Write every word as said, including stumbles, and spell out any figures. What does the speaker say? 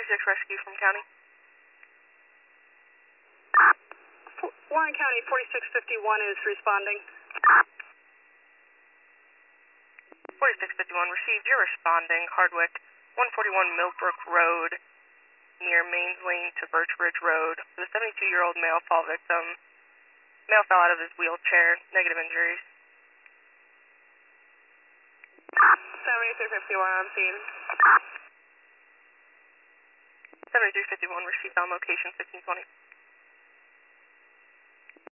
forty-six rescue from county. Warren County forty-six fifty-one is responding. forty-six fifty-one received. You're responding. Hardwick, one forty-one Millbrook Road, near Mains Lane to Birch Ridge Road. The seventy-two-year-old male fall victim. Male fell out of his wheelchair. Negative injuries. seventy-three fifty-one on scene. seventy-three fifty-one received on location fifteen twenty.